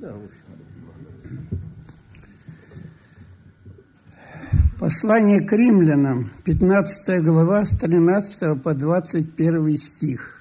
Послание к римлянам, 15 глава, с 13 по 21 стих.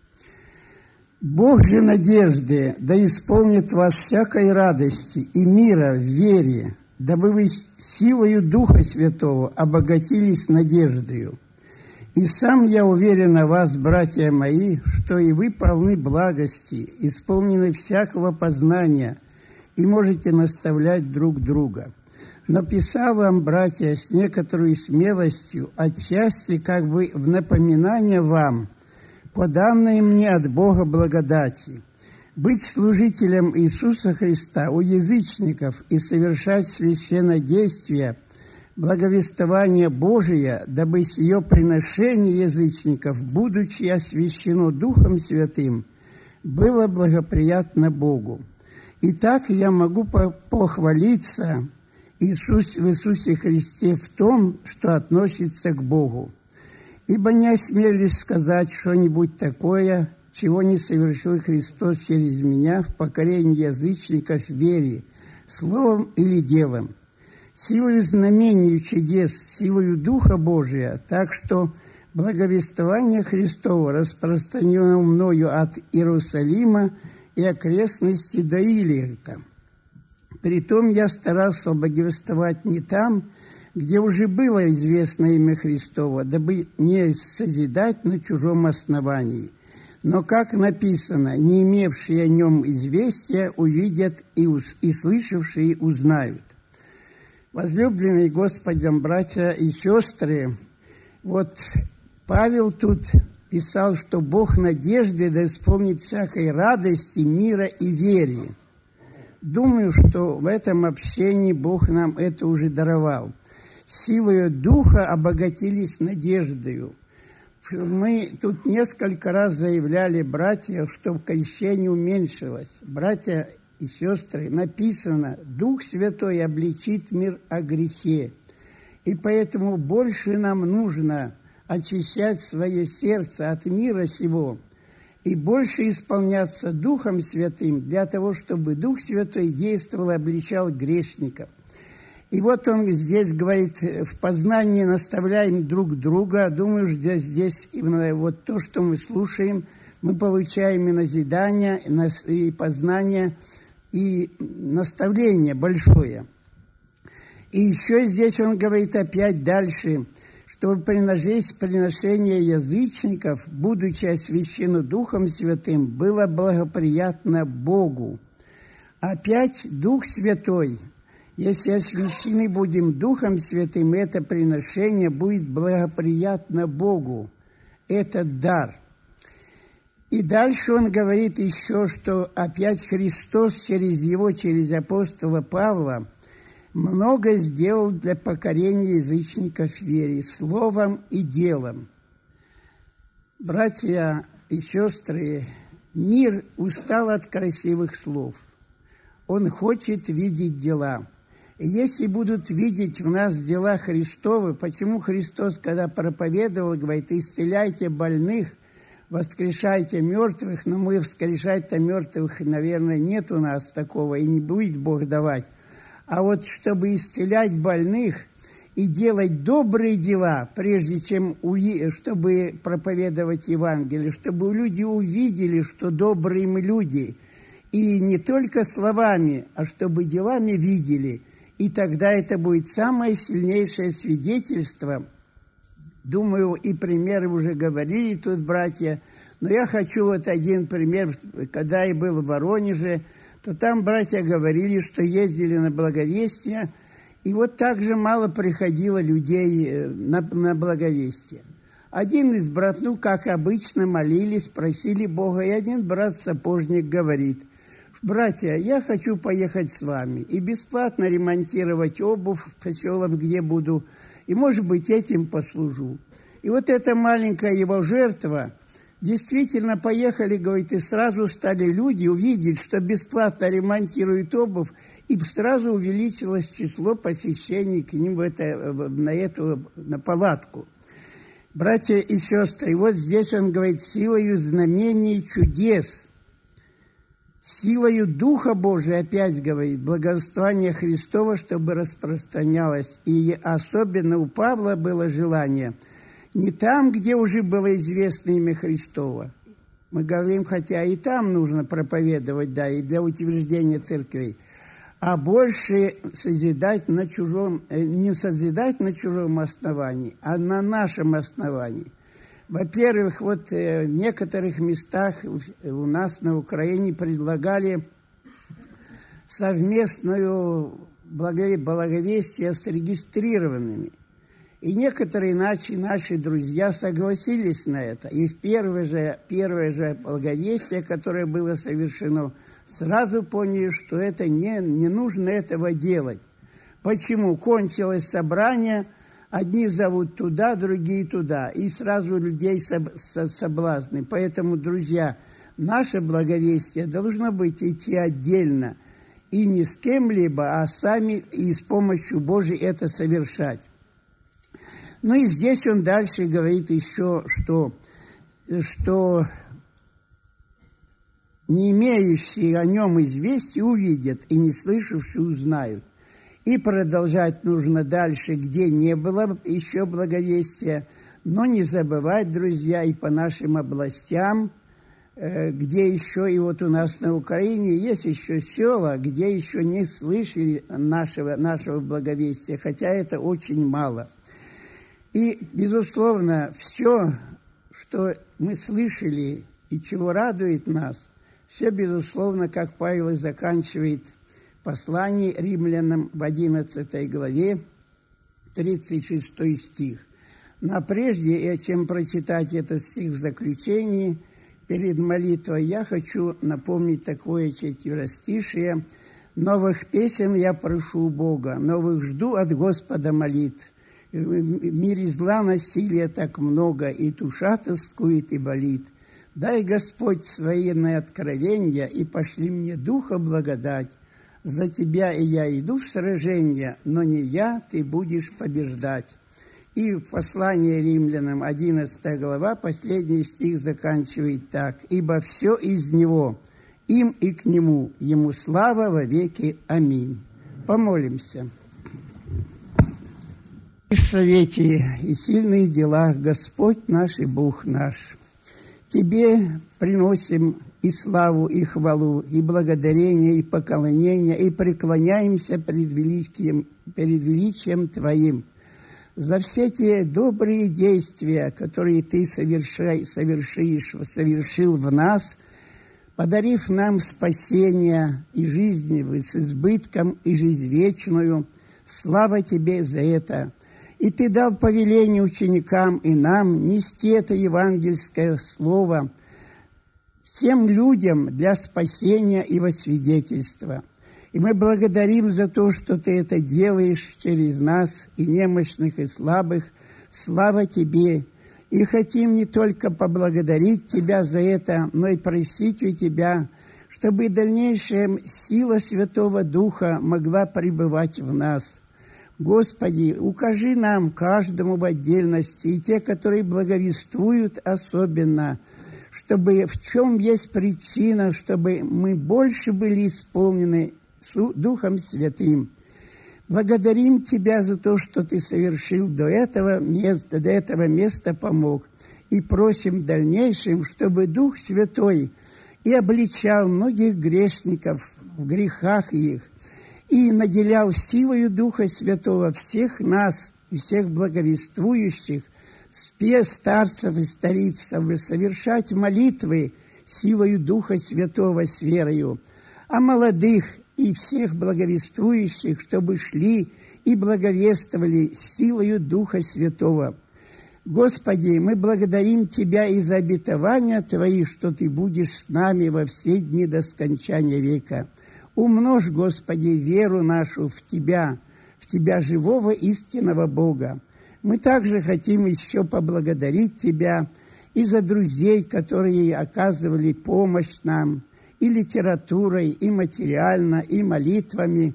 «Бог же надежды да исполнит вас всякой радости и мира в вере, дабы вы силою Духа Святого обогатились надеждою. И сам я уверен о вас, братья мои, что и вы полны благости, исполнены всякого познания, и можете наставлять друг друга. Но писал вам, братья, с некоторой смелостью, отчасти как бы в напоминание вам, по данной мне от Бога благодати, быть служителем Иисуса Христа у язычников и совершать священнодействие, благовествование Божие, дабы сие приношение язычников, будучи освящено Духом Святым, было благоприятно Богу. Итак, я могу похвалиться в Иисусе Христе в том, что относится к Богу. Ибо не осмелюсь сказать что-нибудь такое, чего не совершил Христос через меня в покорении язычников в вере, словом или делом, силою знамений и чудес, силою Духа Божия, так что благовествование Христово распространено мною от Иерусалима и окрестностей до Илирита. Притом я старался благовествовать не там, где уже было известно имя Христово, дабы не созидать на чужом основании. Но, как написано, не имевшие о нем известия увидят и слышавшие узнают. Возлюбленные Господом братья и сестры, вот Павел тут писал, что Бог надежды да исполнит всякой радости, мира и вере. Думаю, что в этом общении Бог нам это уже даровал. Силою Духа обогатились надеждою. Мы тут несколько раз заявляли, братья, что крещение уменьшилось. Братья и сестры, написано, Дух Святой обличит мир о грехе. И поэтому больше нам нужно очищать свое сердце от мира сего и больше исполняться Духом Святым для того, чтобы Дух Святой действовал и обличал грешников. И вот он здесь говорит, в познании наставляем друг друга. Думаю, что здесь именно вот то, что мы слушаем, мы получаем и назидание, и познание, и наставление большое. И еще здесь он говорит опять дальше, чтобы приношение язычников, будучи освящено Духом Святым, было благоприятно Богу. Опять Дух Святой. Если освящены будем Духом Святым, это приношение будет благоприятно Богу. Это дар. И дальше он говорит еще, что опять Христос через апостола Павла много сделал для покорения язычников в вере, словом и делом. Братья и сестры, мир устал от красивых слов. Он хочет видеть дела. И если будут видеть в нас дела Христовы, почему Христос, когда проповедовал, говорит, исцеляйте больных, воскрешайте мертвых, но мы воскрешать-то мертвых, наверное, нет у нас такого, и не будет Бог давать. А вот чтобы исцелять больных и делать добрые дела, прежде чем чтобы проповедовать Евангелие, чтобы люди увидели, что добрые мы люди, и не только словами, а чтобы делами видели, и тогда это будет самое сильнейшее свидетельство. Думаю, и примеры уже говорили тут братья, но я хочу вот один пример. Когда я был в Воронеже, то там братья говорили, что ездили на благовестие, и вот так же мало приходило людей на благовестие. Один из братов, как обычно, молились, просили Бога, и один брат-сапожник говорит, братья, я хочу поехать с вами и бесплатно ремонтировать обувь в поселок, где буду, и, может быть, этим послужу. И вот эта маленькая его жертва, действительно поехали, говорит, и сразу стали люди увидеть, что бесплатно ремонтируют обувь, и сразу увеличилось число посещений к ним на палатку. Братья и сестры, и вот здесь он говорит, силою знамений и чудес, силою Духа Божия, опять говорит, благословение Христово, чтобы распространялось. И особенно у Павла было желание не там, где уже было известно имя Христово. Мы говорим, хотя и там нужно проповедовать, да, и для утверждения церквей, а больше созидать на чужом, не созидать на чужом основании, а на нашем основании. Во-первых, вот в некоторых местах у нас на Украине предлагали совместное благовестие с регистрированными. И некоторые наши друзья согласились на это. И в первое же благовестие, которое было совершено, сразу поняли, что это не нужно этого делать. Почему? Кончилось собрание, одни зовут туда, другие туда. И сразу людей соблазны. Поэтому, друзья, наше благовестие должно быть идти отдельно. И не с кем-либо, а сами и с помощью Божией это совершать. Ну и здесь он дальше говорит еще, что не имеющие о нем известия увидят, и не слышавшие узнают. И продолжать нужно дальше, где не было еще благовестия, но не забывать, друзья, и по нашим областям, где еще, и вот у нас на Украине есть еще села, где еще не слышали нашего благовестия, хотя это очень мало. И, безусловно, все, что мы слышали и чего радует нас, все, безусловно, как Павел и заканчивает послание римлянам в 11 главе, 36 стих. Но прежде, чем прочитать этот стих в заключении, перед молитвой я хочу напомнить такое четверостишие. «Новых песен я прошу у Бога, новых жду от Господа молитв. В мире зла насилия так много, и душа тоскует и болит. Дай, Господь, свои откровения, и пошли мне Духа благодать. За Тебя и я иду в сражение, но не я, Ты будешь побеждать». И в послании римлянам, 11 глава, последний стих заканчивает так. «Ибо все из Него, им и к Нему, Ему слава во веки. Аминь». Помолимся. В совете и сильных делах Господь наш и Бог наш, Тебе приносим и славу, и хвалу, и благодарение, и поклонение, и преклоняемся перед величием Твоим за все те добрые действия, которые Ты совершил в нас, подарив нам спасение и жизнь с избытком, и жизнь вечную. Слава Тебе за это! И Ты дал повеление ученикам и нам нести это евангельское слово всем людям для спасения и во свидетельство. И мы благодарим за то, что Ты это делаешь через нас, и немощных, и слабых. Слава Тебе! И хотим не только поблагодарить Тебя за это, но и просить у Тебя, чтобы дальнейшая сила Святого Духа могла пребывать в нас. Господи, укажи нам, каждому в отдельности, и те, которые благовествуют особенно, чтобы в чем есть причина, чтобы мы больше были исполнены Духом Святым. Благодарим Тебя за то, что Ты совершил до этого места помог. И просим в дальнейшем, чтобы Дух Святой и обличал многих грешников в грехах их, и наделял силою Духа Святого всех нас и всех благовествующих, старцев и старицев, совершать молитвы силою Духа Святого с верою, а молодых и всех благовествующих, чтобы шли и благовествовали силою Духа Святого. Господи, мы благодарим Тебя и за обетования Твои, что Ты будешь с нами во все дни до скончания века. Умножь, Господи, веру нашу в Тебя живого истинного Бога. Мы также хотим еще поблагодарить Тебя и за друзей, которые оказывали помощь нам и литературой, и материально, и молитвами.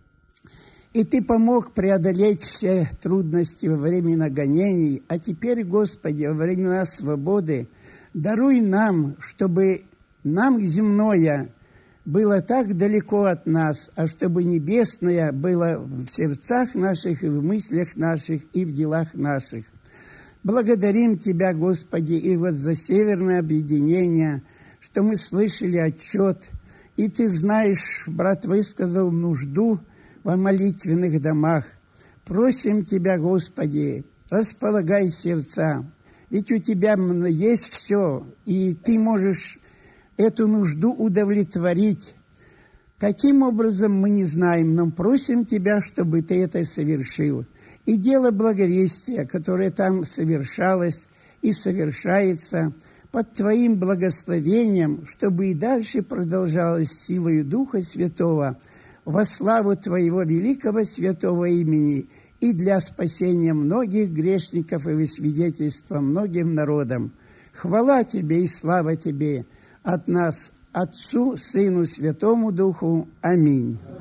И Ты помог преодолеть все трудности во время гонений. А теперь, Господи, во времена свободы даруй нам, чтобы нам земное было так далеко от нас, а чтобы небесное было в сердцах наших и в мыслях наших и в делах наших. Благодарим Тебя, Господи, и вот за северное объединение, что мы слышали отчет, и Ты знаешь, брат высказал нужду во молитвенных домах. Просим Тебя, Господи, располагай сердца, ведь у Тебя есть все, и Ты можешь эту нужду удовлетворить. Каким образом, мы не знаем, но просим Тебя, чтобы Ты это совершил. И дело благовестия, которое там совершалось и совершается, под Твоим благословением, чтобы и дальше продолжалось силою Духа Святого во славу Твоего великого святого имени и для спасения многих грешников и во свидетельство многим народам. Хвала Тебе и слава Тебе от нас, Отцу, Сыну, Святому Духу. Аминь.